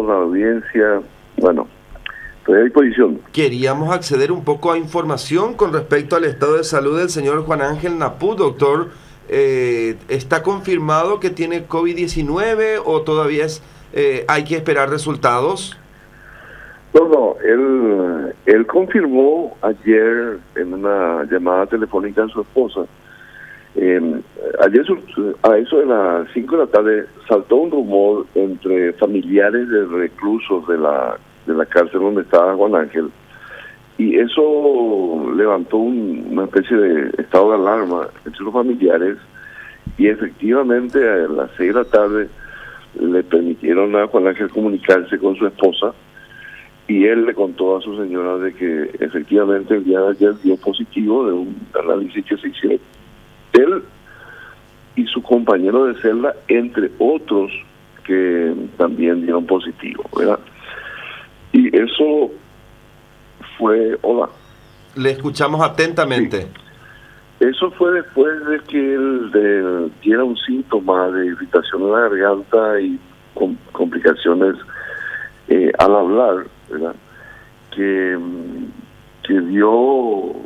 todos, la audiencia. Bueno, estoy a disposición. Queríamos acceder un poco a información con respecto al estado de salud del señor Juan Ángel Naput, doctor. ¿Está confirmado que tiene COVID-19 o todavía hay que esperar resultados? No, él confirmó ayer en una llamada telefónica a su esposa. Ayer a eso de las 5 de la tarde saltó un rumor entre familiares de reclusos de la cárcel donde estaba Juan Ángel, y eso levantó una especie de estado de alarma entre los familiares, y efectivamente a las 6 de la tarde le permitieron a Juan Ángel comunicarse con su esposa, y él le contó a su señora de que efectivamente el día de ayer dio positivo de un análisis que se hicieron él y su compañero de celda, entre otros que también dieron positivo, ¿verdad? Y eso fue... Hola. Le escuchamos atentamente. Sí. Eso fue después de que él diera un síntoma de irritación en la garganta y complicaciones al hablar, ¿verdad? Que dio...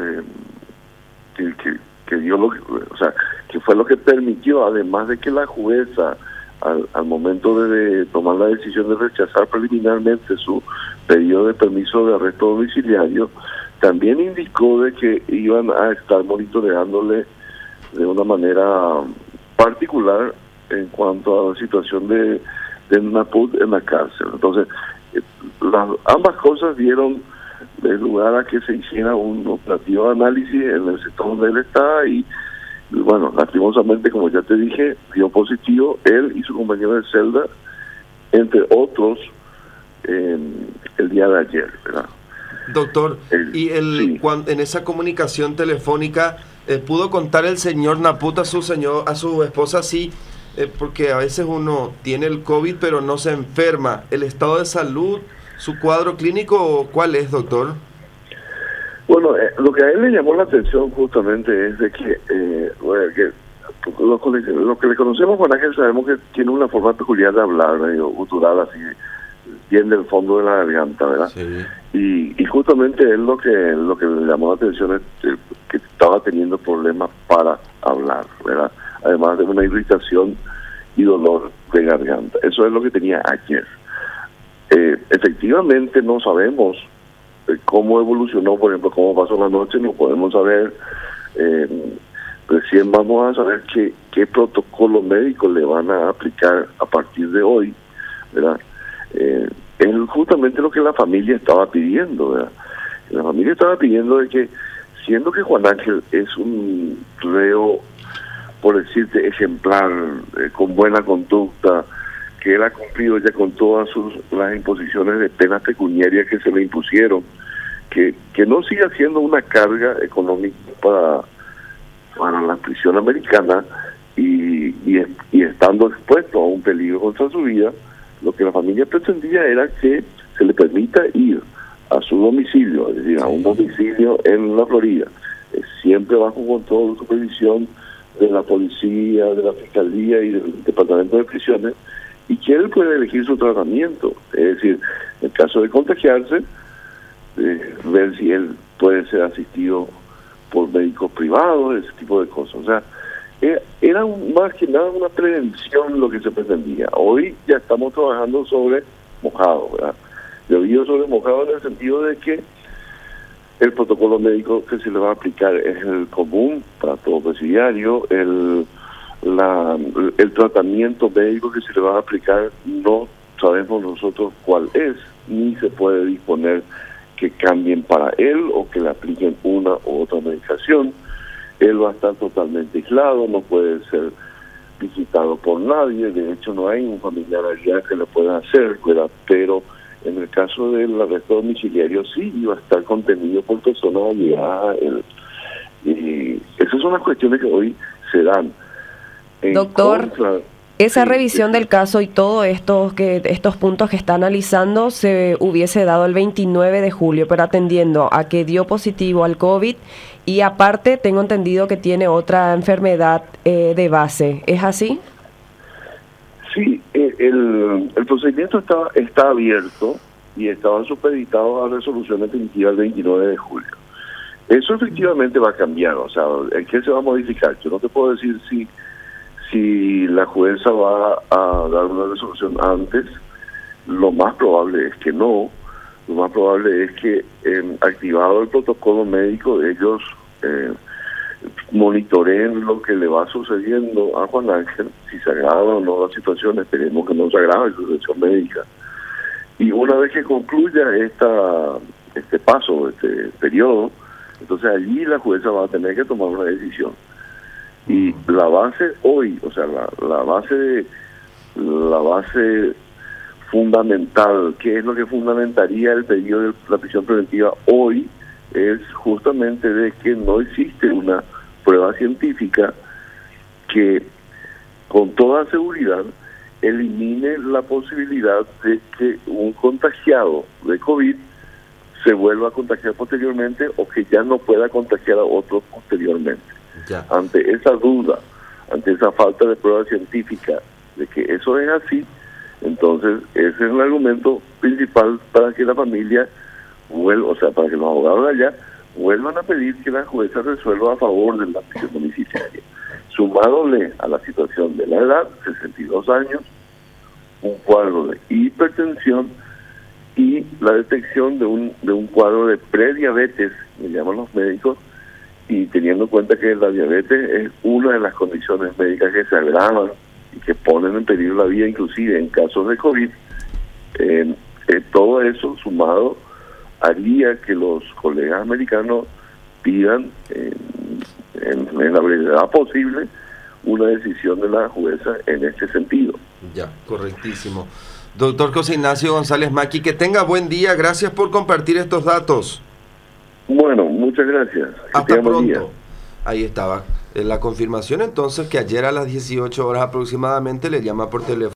que dio lo que, o sea, que fue lo que permitió, además de que la jueza al momento de tomar la decisión de rechazar preliminarmente su pedido de permiso de arresto domiciliario, también indicó de que iban a estar monitoreándole de una manera particular en cuanto a la situación de Naput en la cárcel. Entonces, ambas cosas dieron lugar a que se hiciera un operativo de análisis en el sector donde él está, y bueno, lastimosamente, como ya te dije, dio positivo él y su compañero de celda, entre otros, el día de ayer, ¿verdad? Doctor, y sí. En esa comunicación telefónica, ¿pudo contar el señor Naput a su esposa sí? Porque a veces uno tiene el COVID pero no se enferma. ¿El estado de salud, su cuadro clínico, cuál es, doctor? Bueno, lo que a él le llamó la atención justamente es de que, lo que le conocemos a Juan Ángel, sabemos que tiene una forma peculiar de hablar, medio gutural, así, bien del fondo de la garganta, ¿verdad? Sí. Y justamente él lo que le llamó la atención es que estaba teniendo problemas para hablar, ¿verdad? Además de una irritación y dolor de garganta. Eso es lo que tenía ayer. Efectivamente no sabemos cómo evolucionó, por ejemplo, cómo pasó la noche, no podemos saber. Recién vamos a saber qué protocolo médico le van a aplicar a partir de hoy, ¿verdad? Es justamente lo que la familia estaba pidiendo, ¿verdad? La familia estaba pidiendo de que, siendo que Juan Ángel es un reo, por decirte, ejemplar, con buena conducta, que él ha cumplido ya con todas las imposiciones de penas pecuniarias que se le impusieron, que no siga siendo una carga económica para la prisión americana y estando expuesto a un peligro contra su vida. Lo que la familia pretendía era que se le permita ir a su domicilio, es decir, a un domicilio en la Florida, siempre bajo control y supervisión de la policía, de la fiscalía y del departamento de prisiones, y que él puede elegir su tratamiento, es decir, en caso de contagiarse, ver si él puede ser asistido por médicos privados, ese tipo de cosas. O sea, era más que nada una prevención lo que se pretendía. Hoy ya estamos trabajando sobre mojado, ¿verdad? Llovido sobre mojado en el sentido de que el protocolo médico que se le va a aplicar es el común para todo presidiario. El tratamiento médico que se le va a aplicar no sabemos nosotros cuál es, ni se puede disponer que cambien para él o que le apliquen una u otra medicación. Él va a estar totalmente aislado, no puede ser visitado por nadie, de hecho no hay un familiar allá que le pueda hacer, ¿verdad? Pero en el caso del arresto domiciliario sí iba a estar contenido por persona allegada a él. Y esas son las cuestiones que hoy se dan. Doctor, esa revisión del caso y todos estos puntos que está analizando se hubiese dado el 29 de julio, pero atendiendo a que dio positivo al COVID y aparte tengo entendido que tiene otra enfermedad de base. ¿Es así? Sí, el procedimiento está abierto y estaba supeditado a resolución definitiva el 29 de julio. Eso efectivamente va a cambiar, o sea, ¿qué se va a modificar? Yo no te puedo decir si la jueza va a dar una resolución antes. Lo más probable es que no. Lo más probable es que, activado el protocolo médico, ellos monitoreen lo que le va sucediendo a Juan Ángel, si se agrava o no la situación. Esperemos que no se agrave su situación médica. Y una vez que concluya este paso, este periodo, entonces allí la jueza va a tener que tomar una decisión. Y la base hoy, o sea, la base fundamental, ¿qué es lo que fundamentaría el pedido de la prisión preventiva hoy? Es justamente de que no existe una prueba científica que con toda seguridad elimine la posibilidad de que un contagiado de COVID se vuelva a contagiar posteriormente o que ya no pueda contagiar a otros posteriormente. Ya. Ante esa duda, ante esa falta de prueba científica de que eso es así, entonces ese es el argumento principal para que la familia vuelva, o sea, para que los abogados de allá vuelvan a pedir que la jueza resuelva a favor de la prisión domiciliaria. Sumádole a la situación de la edad, 62 años, un cuadro de hipertensión y la detección de un cuadro de prediabetes, me llaman los médicos, y teniendo en cuenta que la diabetes es una de las condiciones médicas que se agravan y que ponen en peligro la vida, inclusive en casos de COVID, todo eso sumado haría que los colegas americanos pidan en la brevedad posible una decisión de la jueza en este sentido. Ya, correctísimo. Doctor José Ignacio González Maqui, que tenga buen día, gracias por compartir estos datos. Bueno, muchas gracias. Hasta pronto. Ahí estaba la confirmación entonces que ayer a las 18 horas aproximadamente le llama por teléfono